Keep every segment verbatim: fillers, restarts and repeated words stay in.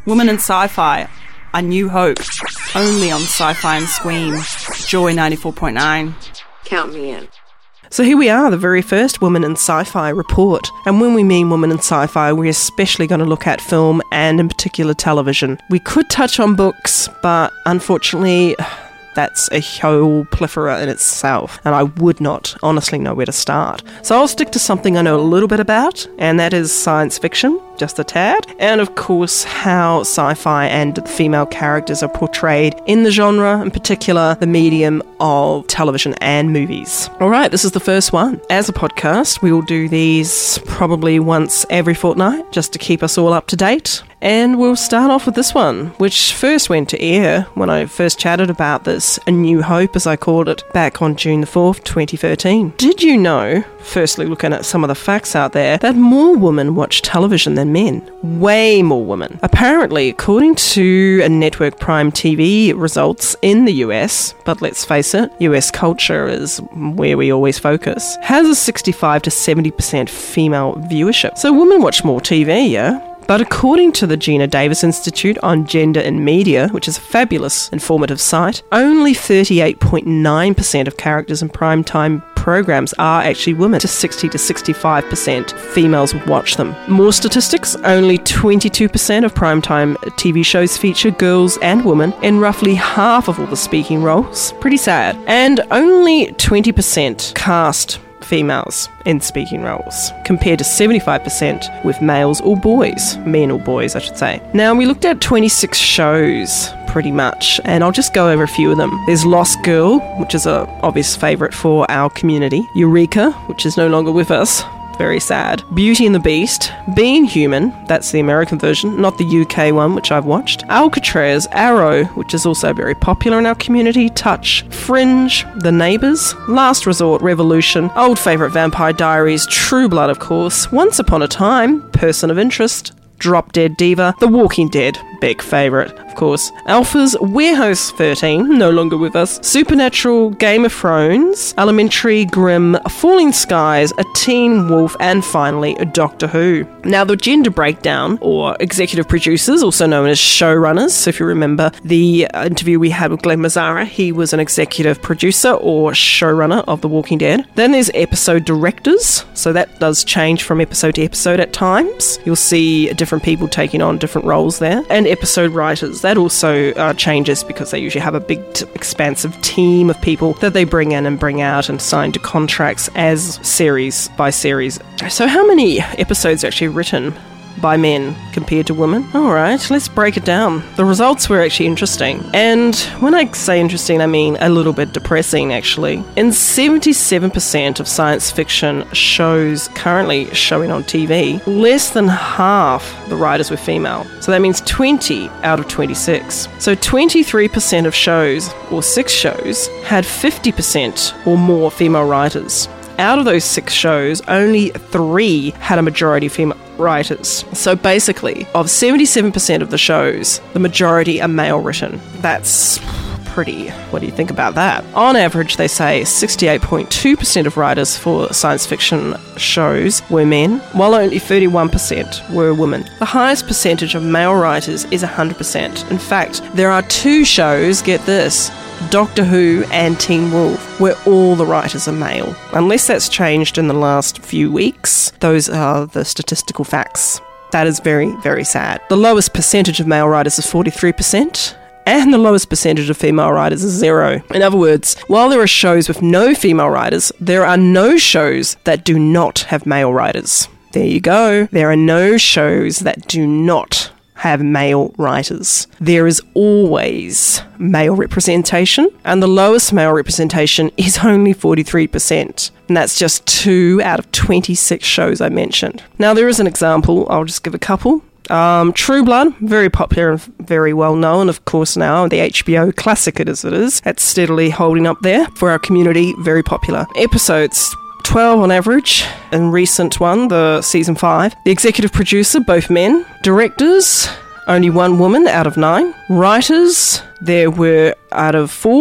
Woman in Sci-Fi, A New Hope, only on Sci-Fi and Scream. Joy ninety-four point nine. Count me in. So here we are, the very first Women in Sci-Fi report. And when we mean Women in Sci-Fi, we're especially going to look at film and in particular television. We could touch on books, but unfortunately that's a whole plethora in itself, and I would not honestly know where to start. So I'll stick to something I know a little bit about, and that is science fiction, just a tad, and of course how sci-fi and female characters are portrayed in the genre, in particular the medium of television and movies. Alright, this is the first one. As a podcast, we will do these probably once every fortnight, just to keep us all up to date. And we'll start off with this one, which first went to air when I first chatted about this, A New Hope as I called it, back on June the fourth, twenty thirteen. Did you know, firstly looking at some of the facts out there, that more women watch television than men? Way more women. Apparently, according to a Network Prime T V results in the U S, but let's face it, U S culture is where we always focus, has a sixty-five to seventy percent female viewership. So women watch more T V, yeah? But according to the Gina Davis Institute on Gender in Media, which is a fabulous informative site, only thirty-eight point nine percent of characters in primetime programs are actually women, to sixty to sixty-five percent females watch them. More statistics, only twenty-two percent of primetime T V shows feature girls and women in roughly half of all the speaking roles. Pretty sad. And only twenty percent cast females in speaking roles, compared to seventy-five percent with males or boys, men or boys I should say. Now we looked at twenty-six shows pretty much, and I'll just go over a few of them. There's Lost Girl, which is a obvious favourite for our community. Eureka, which is no longer with us. Very sad. Beauty and the Beast, Being Human, that's the American version, not the U K one, which I've watched. Alcatraz, Arrow, which is also very popular in our community. Touch, Fringe, The Neighbours, Last Resort, Revolution, old favourite Vampire Diaries, True Blood of course, Once Upon a Time, Person of Interest, Drop Dead Diva, The Walking Dead, big favourite, of course. Alphas, Warehouse thirteen, no longer with us. Supernatural, Game of Thrones, Elementary, Grimm, Falling Skies, A Teen Wolf, and finally, Doctor Who. Now, the gender breakdown, or executive producers, also known as showrunners, so if you remember the interview we had with Glenn Mazzara, he was an executive producer or showrunner of The Walking Dead. Then there's episode directors, so that does change from episode to episode at times. You'll see different people taking on different roles there. And episode writers, that also uh, changes because they usually have a big t- expansive team of people that they bring in and bring out and sign to contracts as series by series. So how many episodes are actually written by men compared to women? Alright, let's break it down. The results were actually interesting. And when I say interesting, I mean a little bit depressing, actually. In seventy-seven percent of science fiction shows currently showing on T V, less than half the writers were female. So that means twenty out of twenty-six. So twenty-three percent of shows, or six shows, had fifty percent or more female writers. Out of those six shows, only three had a majority of female writers. So basically, of seventy-seven percent of the shows, the majority are male written. That's pretty. What do you think about that? On average, they say sixty-eight point two percent of writers for science fiction shows were men, while only thirty-one percent were women. The highest percentage of male writers is one hundred percent. In fact, there are two shows, get this, Doctor Who and Teen Wolf, where all the writers are male. Unless that's changed in the last few weeks, those are the statistical facts. That is very, very sad. The lowest percentage of male writers is forty-three percent, and the lowest percentage of female writers is zero. In other words, while there are shows with no female writers, there are no shows that do not have male writers. There you go. There are no shows that do not have male writers. There is always male representation, and the lowest male representation is only forty-three percent. And that's just two out of twenty-six shows I mentioned. Now, there is an example. I'll just give a couple. Um, True Blood, very popular and very well known, of course, now. The H B O classic it as it is. It's steadily holding up there for our community. Very popular. Episodes twelve on average. In recent one, the season five. The executive producer, both men. Directors, only one woman out of nine. Writers, there were out of four,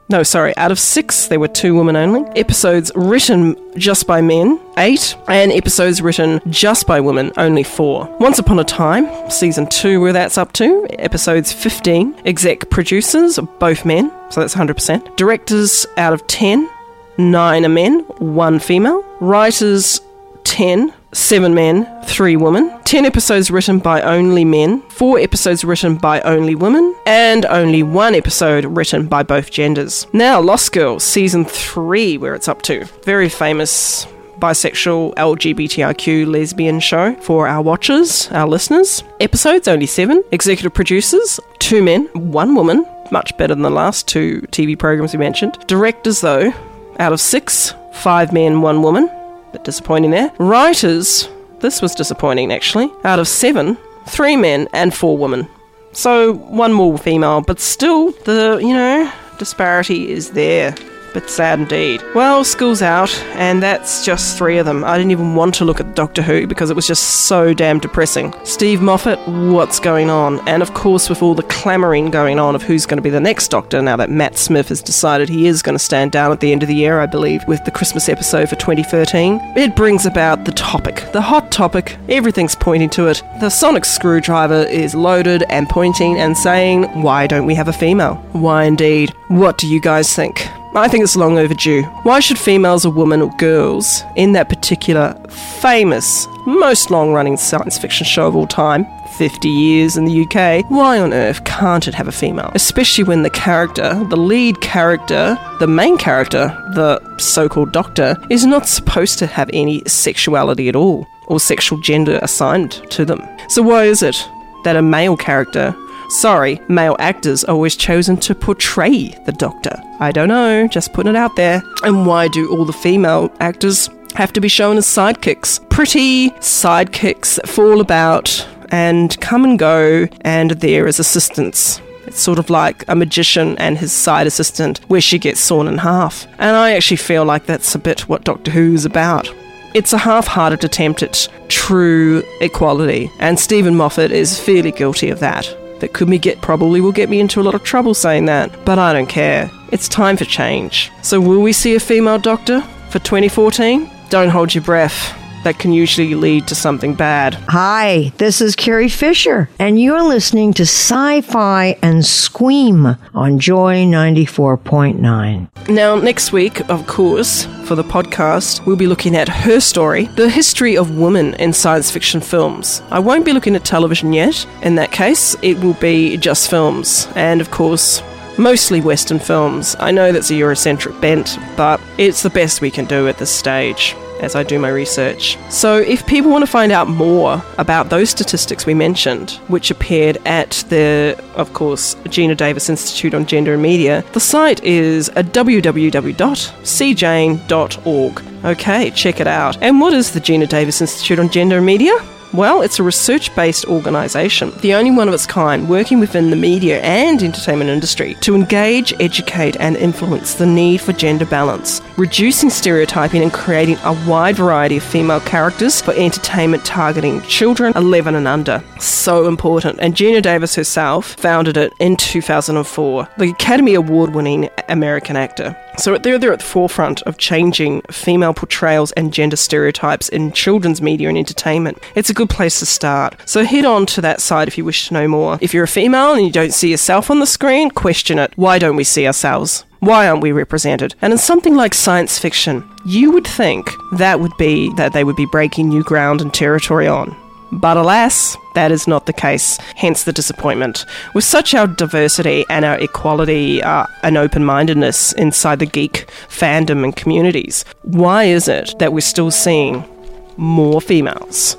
No, sorry, out of six, there were two women only. Episodes written just by men, eight. And episodes written just by women, only four. Once Upon a Time, season two, where that's up to, episodes fifteen. Exec producers, both men, so that's one hundred percent. Directors, out of ten, nine are men, one female. Writers, ten, seven men, three women. ten episodes written by only men, four episodes written by only women, and only one episode written by both genders. Now, Lost Girls, season three, where it's up to. Very famous bisexual L G B T I Q lesbian show for our watchers, our listeners. Episodes, only seven. Executive producers, two men, one woman. Much better than the last two T V programs we mentioned. Directors, though, out of six, five men, one woman. Bit disappointing there. Writers, this was disappointing actually. Out of seven, three men and four women. So one more female, but still the, you know, disparity is there. Bit sad indeed. Well, school's out, and that's just three of them. I didn't even want to look at Doctor Who because it was just so damn depressing. Steve Moffat, what's going on? And of course, with all the clamouring going on of who's going to be the next Doctor, now that Matt Smith has decided he is going to stand down at the end of the year, I believe, with the Christmas episode for twenty thirteen, it brings about the topic, the hot topic. Everything's pointing to it. The sonic screwdriver is loaded and pointing and saying, why don't we have a female? Why indeed? What do you guys think? I think it's long overdue. Why should females or women or girls in that particular famous, most long-running science fiction show of all time, fifty years in the U K, why on earth can't it have a female? Especially when the character, the lead character, the main character, the so-called Doctor, is not supposed to have any sexuality at all, or sexual gender assigned to them. So why is it that a male character... Sorry, male actors are always chosen to portray the Doctor. I don't know, just putting it out there. And why do all the female actors have to be shown as sidekicks? Pretty sidekicks that fall about and come and go, and there as assistants. It's sort of like a magician and his side assistant, where she gets sawn in half. And I actually feel like that's a bit what Doctor Who is about. It's a half-hearted attempt at true equality, and Stephen Moffat is fairly guilty of that. That could me get probably will get me into a lot of trouble saying that, but I don't care. It's time for change. So will we see a female Doctor for twenty fourteen? Don't hold your breath. That can usually lead to something bad. Hi, this is Carrie Fisher, and you're listening to Sci-Fi and Squeam on Joy ninety-four point nine. Now, next week, of course, for the podcast, we'll be looking at her story, the history of women in science fiction films. I won't be looking at television yet. In that case, it will be just films. And, of course, mostly Western films. I know that's a Eurocentric bent, but it's the best we can do at this stage as I do my research. So if people want to find out more about those statistics we mentioned, which appeared at the, of course, Gina Davis Institute on Gender and Media, the site is w w w dot c jane dot org. Okay, check it out. And what is the Gina Davis Institute on Gender and Media? Well, it's a research-based organisation, the only one of its kind working within the media and entertainment industry to engage, educate and influence the need for gender balance, reducing stereotyping and creating a wide variety of female characters for entertainment targeting children eleven and under. So important. And Gina Davis herself founded it in two thousand four, the Academy Award-winning American actor. So they're, they're at the forefront of changing female portrayals and gender stereotypes in children's media and entertainment. It's a good place to start. So head on to that site if you wish to know more. If you're a female and you don't see yourself on the screen, question it. Why don't we see ourselves? Why aren't we represented? And in something like science fiction, you would think that would be that they would be breaking new ground and territory on. But alas, that is not the case, hence the disappointment. With such our diversity and our equality uh, and open-mindedness inside the geek fandom and communities, why is it that we're still seeing more females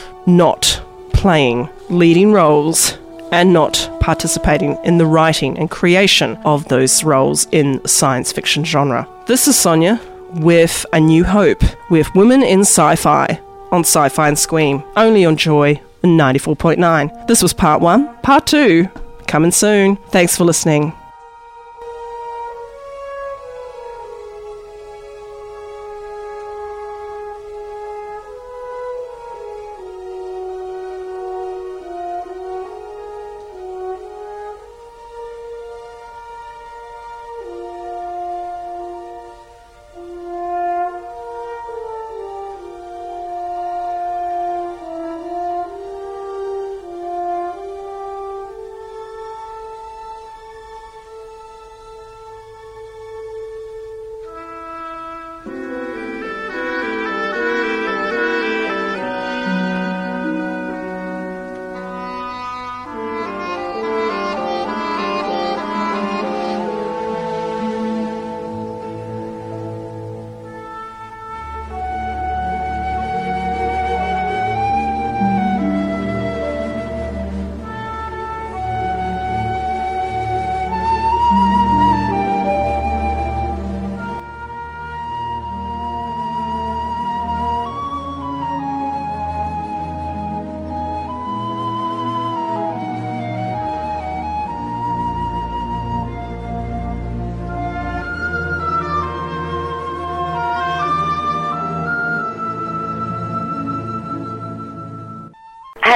not playing leading roles and not participating in the writing and creation of those roles in the science fiction genre? This is Sonia with A New Hope, with Women in Sci-Fi, on Sci-Fi and Squeam, only on Joy ninety-four point nine. This was part one. Part two, coming soon. Thanks for listening.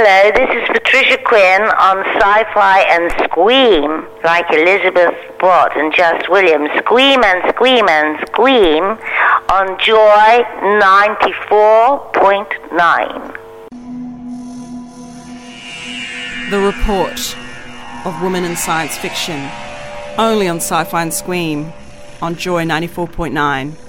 Hello, this is Patricia Quinn on Sci-Fi and Squeam, like Elizabeth Bott and Just Williams. Squeam and Squeam and Squeam on Joy ninety-four point nine. The Report of Women in Science Fiction, only on Sci-Fi and Squeam on Joy ninety-four point nine.